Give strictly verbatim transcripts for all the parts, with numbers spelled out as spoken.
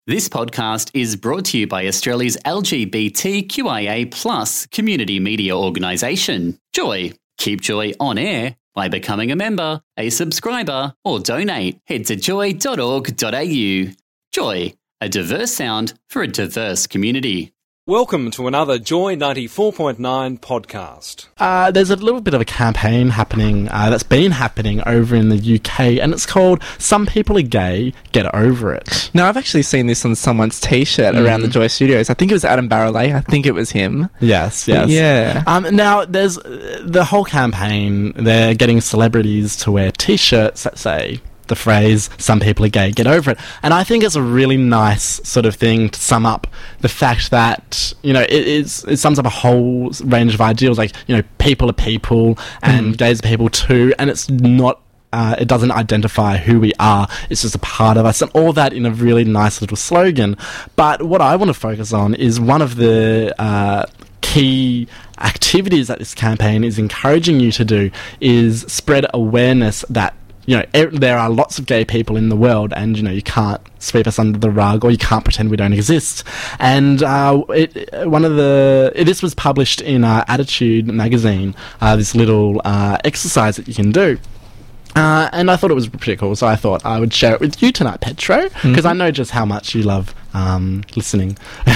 This podcast is brought to you by Australia's L G B T Q I A plus community media organisation, Joy. Keep Joy on air by becoming a member, a subscriber, or donate. Head to joy dot org dot a u. Joy, a diverse sound for a diverse community. Welcome to another Joy ninety-four point nine podcast. Uh, there's a little bit of a campaign happening uh, that's been happening over in the U K, and it's called Some People Are Gay, Get Over It. Now, I've actually seen this on someone's T-shirt mm. around the Joy Studios. I think it was Adam Barrelay. I think it was him. Yes, yes. Yeah. Um, now, there's uh, the whole campaign. They're getting celebrities to wear T-shirts that say the phrase, some people are gay, get over it. And I think it's a really nice sort of thing to sum up the fact that, you know, it, it's, it sums up a whole range of ideals, like, you know, people are people and mm. gays are people too, and it's not, uh, it doesn't identify who we are, it's just a part of us, and all that in a really nice little slogan. But what I want to focus on is one of the uh, key activities that this campaign is encouraging you to do is spread awareness that, you know, er- there are lots of gay people in the world, and, you know, you can't sweep us under the rug, or you can't pretend we don't exist. And uh, it, one of the it, this was published in uh, Attitude magazine, uh, this little uh, exercise that you can do. Uh, and I thought it was pretty cool, so I thought I would share it with you tonight, Petro, because mm-hmm. I know just how much you love um, listening.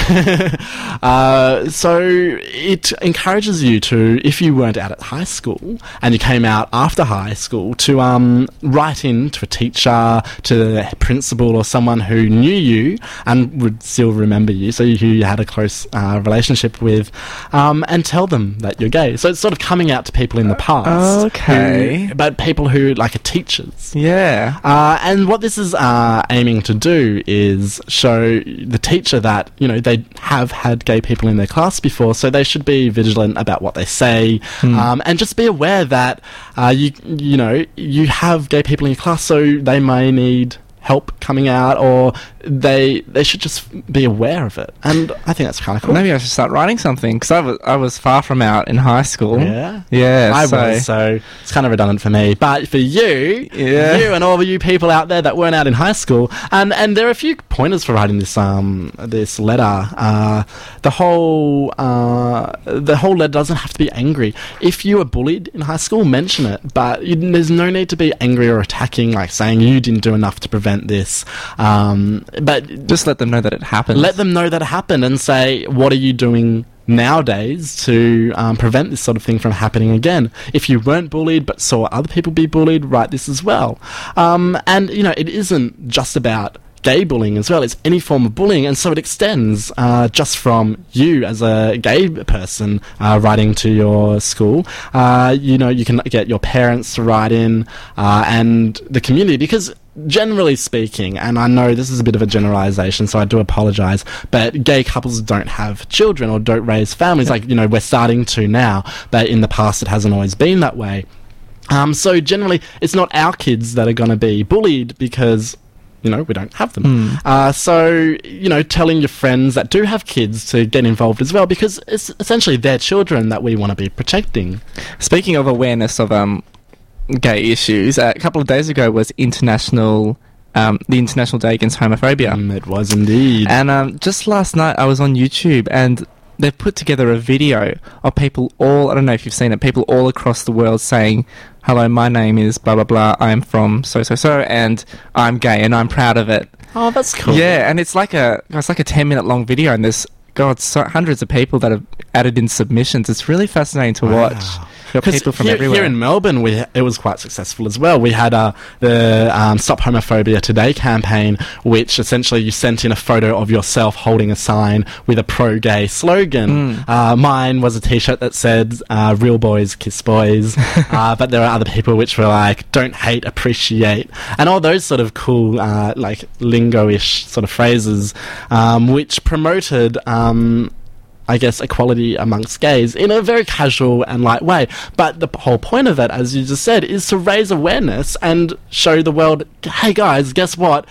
uh, so it encourages you to, if you weren't out at high school and you came out after high school, to um, write in to a teacher, to the principal, or someone who knew you and would still remember you, so who you had a close uh, relationship with, um, and tell them that you're gay. So it's sort of coming out to people in the past. Okay. Who, but people who, like, are teachers. Yeah. Uh, and what this is uh, aiming to do is show the teacher that, you know, they have had gay people in their class before, so they should be vigilant about what they say, mm. um, and just be aware that, uh, you you know, you have gay people in your class, so they may need help coming out, or they they should just be aware of it. And I think that's kind of cool. Maybe I should start writing something, because I was, I was far from out in high school. Yeah? Yeah, I so. was, so it's kind of redundant for me. But for you, yeah. you and all of you people out there that weren't out in high school, and, and there are a few pointers for writing this um this letter. Uh, the whole uh, the whole letter doesn't have to be angry. If you were bullied in high school, mention it, but you, there's no need to be angry or attacking, like saying you didn't do enough to prevent this, um, but just let them know that it happened. Let them know that it happened, and say, what are you doing nowadays to um, prevent this sort of thing from happening again? If you weren't bullied but saw other people be bullied, write this as well. Um, and, you know, it isn't just about gay bullying as well, it's any form of bullying, and so it extends uh, just from you as a gay person uh, writing to your school. Uh, you know, you can get your parents to write in, uh, and the community, because generally speaking, and I know this is a bit of a generalisation, so I do apologise, but gay couples don't have children or don't raise families. Like, you know, we're starting to now, but in the past it hasn't always been that way. Um, so generally, it's not our kids that are going to be bullied because, you know, we don't have them. Mm. Uh, so, you know, telling your friends that do have kids to get involved as well, because it's essentially their children that we want to be protecting. Speaking of awareness of um, gay issues, uh, a couple of days ago was International... Um, the International Day Against Homophobia. Mm, it was indeed. And um, just last night I was on YouTube, and they've put together a video of people all, I don't know if you've seen it, people all across the world saying, hello, my name is blah, blah, blah, I'm from so-so-so, and I'm gay, and I'm proud of it. Oh, that's cool. Yeah, and it's like a it's like a ten-minute long video, and there's, God, so hundreds of people that have added in submissions. It's really fascinating to wow. watch. People from here, everywhere. Here in Melbourne, we it was quite successful as well. We had uh, the um, Stop Homophobia Today campaign, which essentially you sent in a photo of yourself holding a sign with a pro-gay slogan. Mm. Uh, mine was a T-shirt that said, uh, real boys kiss boys, uh, but there are other people which were like, don't hate, appreciate, and all those sort of cool, uh, like, lingo-ish sort of phrases, um, which promoted... Um, I guess, equality amongst gays in a very casual and light way. But the whole point of it, as you just said, is to raise awareness and show the world, hey guys, guess what?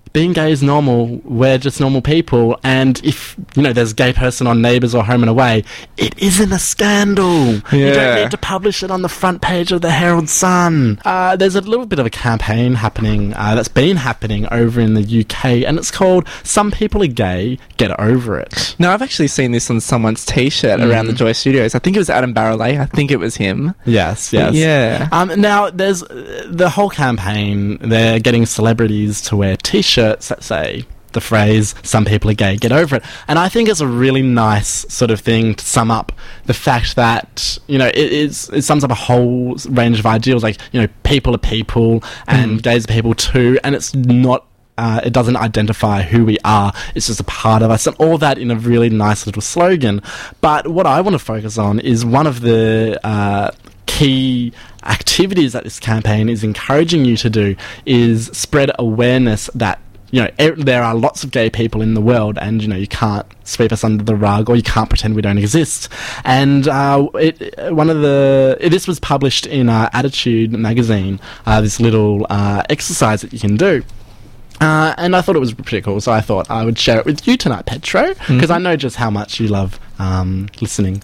being gay is normal, we're just normal people, and if, you know, there's a gay person on Neighbours or Home and Away, it isn't a scandal. Yeah. You don't need to publish it on the front page of the Herald Sun. Uh, there's a little bit of a campaign happening, uh, that's been happening over in the U K, and it's called Some People Are Gay, Get Over It. No, I've actually seen this on someone's T-shirt Mm. around the Joy Studios. I think it was Adam Barrelay. I think it was him. Yes, yes. Yeah. Um, now, there's uh, the whole campaign, they're getting celebrities to wear T-shirts that say the phrase, some people are gay, get over it. And I think it's a really nice sort of thing to sum up the fact that, you know, it, is, it sums up a whole range of ideals, like, you know, people are people, and Mm. gays are people too, and it's not Uh, it doesn't identify who we are, it's just a part of us, and all that in a really nice little slogan. But what I want to focus on is one of the uh, key activities that this campaign is encouraging you to do is spread awareness that, you know, er- there are lots of gay people in the world, and, you know, you can't sweep us under the rug, or you can't pretend we don't exist. And uh, it, one of the this was published in uh, Attitude magazine, uh, this little uh, exercise that you can do. Uh, and I thought it was pretty cool, so I thought I would share it with you tonight, Petro, because Mhm. I know just how much you love um, listening.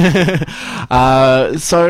uh, so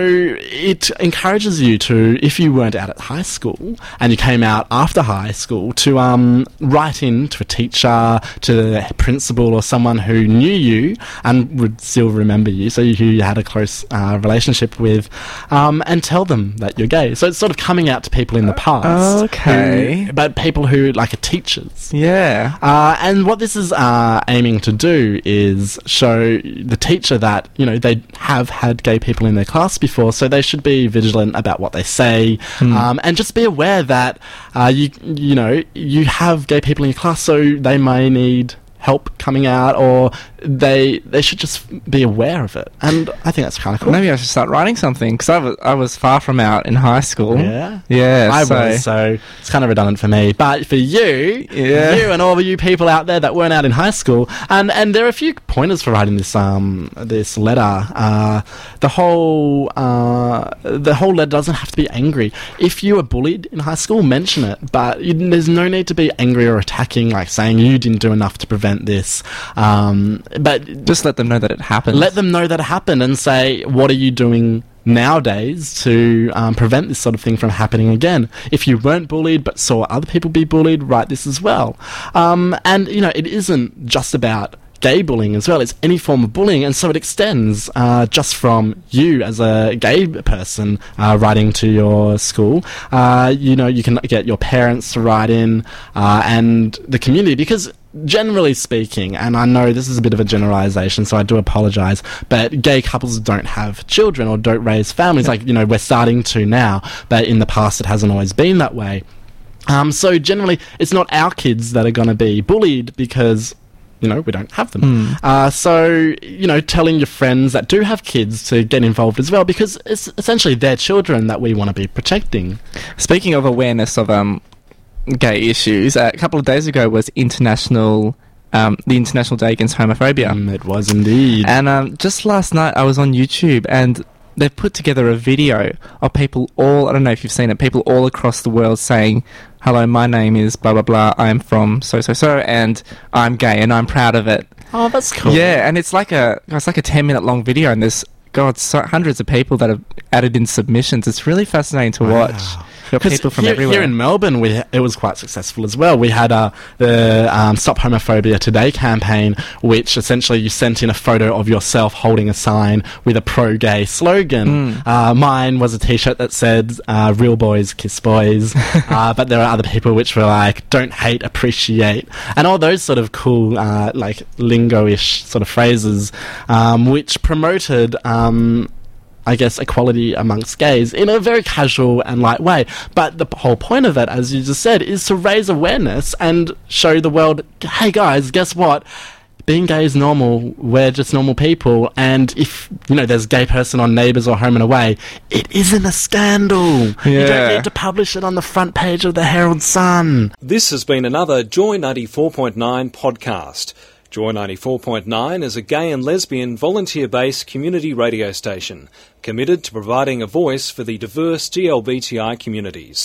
it encourages you to, if you weren't out at high school and you came out after high school, to um, write in to a teacher, to the principal, or someone who knew you and would still remember you, so who you had a close uh, relationship with, um, and tell them that you're gay. So it's sort of coming out to people in the past. Okay. Who, but people who, like, are teachers. Yeah. Uh, and what this is uh, aiming to do is show the teacher that, you know, they have had gay people in their class before, so they should be vigilant about what they say, Hmm. um, and just be aware that, uh, you you know, you have gay people in your class, so they may need help coming out, or they they should just be aware of it. And I think that's kind of cool. Maybe I should start writing something, because I was, I was far from out in high school. Yeah? Yeah, I so, was, so it's kind of redundant for me. But for you, Yeah. you and all of you people out there that weren't out in high school, and, and there are a few pointers for writing this um this letter. Uh, the whole uh, the whole letter doesn't have to be angry. If you were bullied in high school, mention it. But you, there's no need to be angry or attacking, like saying you didn't do enough to prevent this. Um, but just let them know that it happened. let them know that it happened, and say, what are you doing nowadays to um, prevent this sort of thing from happening again? If you weren't bullied but saw other people be bullied, write this as well. Um, and, you know, it isn't just about gay bullying as well, it's any form of bullying, and so it extends uh, just from you as a gay person uh, writing to your school. Uh, you know, you can get your parents to write in, uh, and the community, because generally speaking, and I know this is a bit of a generalization, so I do apologize, but gay couples don't have children or don't raise families. Like, you know, we're starting to now, but in the past it hasn't always been that way. Um, so generally, it's not our kids that are going to be bullied because, you know, we don't have them. Mm. Uh, so, you know, telling your friends that do have kids to get involved as well, because it's essentially their children that we want to be protecting. Speaking of awareness of um, gay issues, uh, a couple of days ago was International, um, the International Day Against Homophobia. Mm, it was indeed. And um, just last night I was on YouTube, and they've put together a video of people all, I don't know if you've seen it, people all across the world saying, hello, my name is blah blah blah, I'm from so so so, and I'm gay and I'm proud of it. Oh, that's cool. Yeah, and it's like a it's like a ten minute long video, and there's God, so hundreds of people that have added in submissions. It's really fascinating to Wow. watch. Got 'Cause people from here, everywhere. here in Melbourne, we, it was quite successful as well. We had uh, the um, Stop Homophobia Today campaign, which essentially you sent in a photo of yourself holding a sign with a pro-gay slogan. Mm. Uh, mine was a T-shirt that said, uh, real boys kiss boys, uh, but there are other people which were like, don't hate, appreciate, and all those sort of cool, uh, like, lingo-ish sort of phrases, um, which promoted... Um, I guess, equality amongst gays in a very casual and light way. But the whole point of it, as you just said, is to raise awareness and show the world, hey guys, guess what? Being gay is normal, we're just normal people, and if, you know, there's a gay person on Neighbours or Home and Away, it isn't a scandal. You don't Yeah. need to publish it on the front page of the Herald Sun. This has been another Joy ninety-four point nine podcast. Joy ninety-four point nine is a gay and lesbian volunteer-based community radio station committed to providing a voice for the diverse G L B T I communities.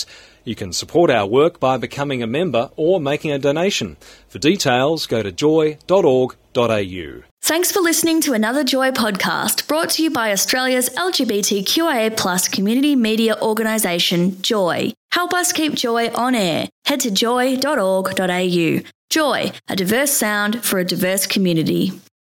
You can support our work by becoming a member or making a donation. For details, go to joy dot org dot a u. Thanks for listening to another Joy podcast brought to you by Australia's L G B T Q I A plus community media organisation, Joy. Help us keep Joy on air. Head to joy dot org dot a u. Joy, a diverse sound for a diverse community.